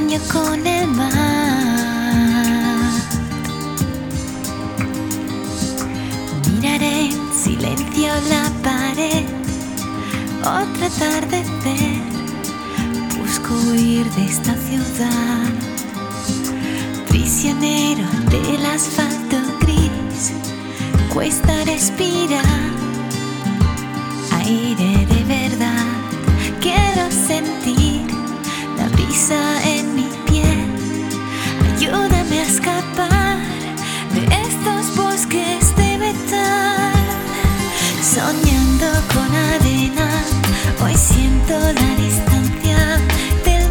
Sueño con el mar. Miraré en silencio la pared. Otro atardecer. Busco huir de esta ciudad. Prisionero del asfalto gris. Cuesta respirar. Aire de verdad. Quiero sentir la brisa en mi piel. Ayúdame a escapar de estos bosques de metal. Soñando con arena, hoy siento la distancia del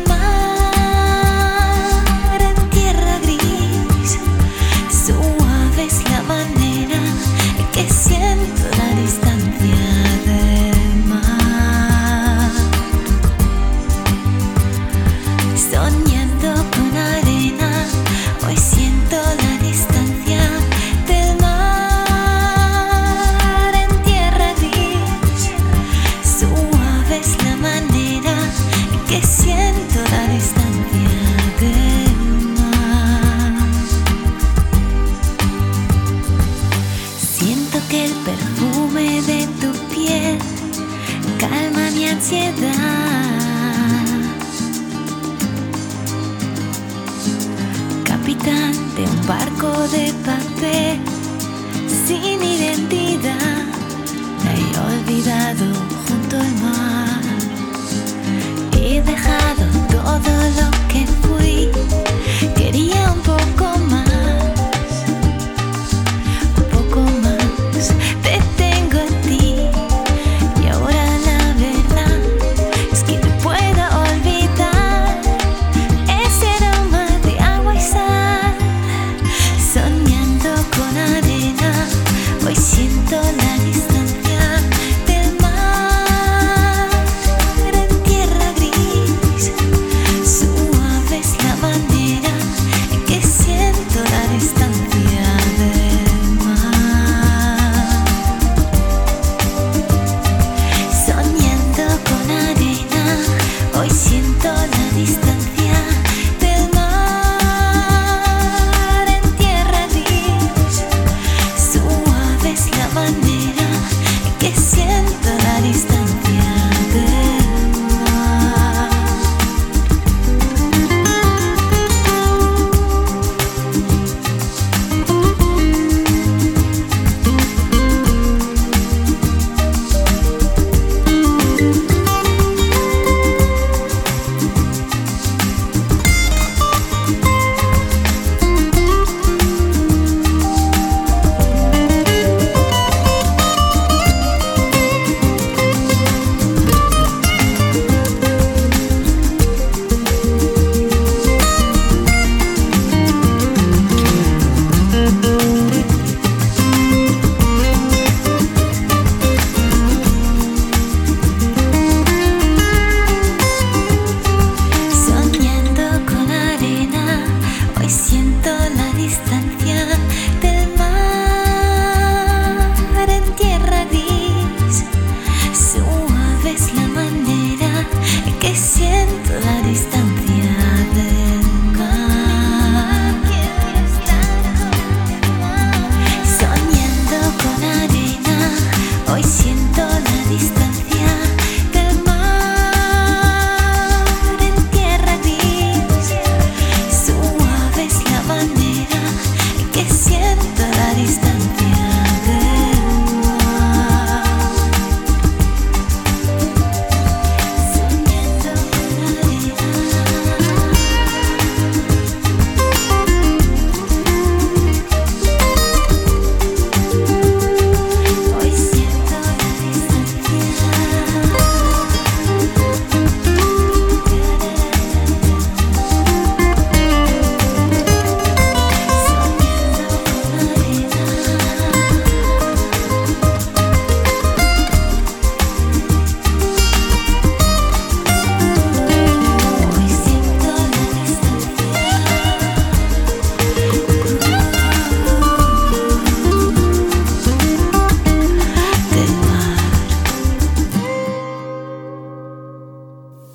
mar en tierra gris. Suave es la manera en que siento la distancia del mar. Soñando con arena, hoy siento la distancia del mar en tierra gris. Suave es la manera en que siento la distancia del mar. Siento que el perfume de tu piel calma mi ansiedad. Capitán de un barco de papel sin identidad, me he olvidado junto al mar. He dejado todo lo que fue.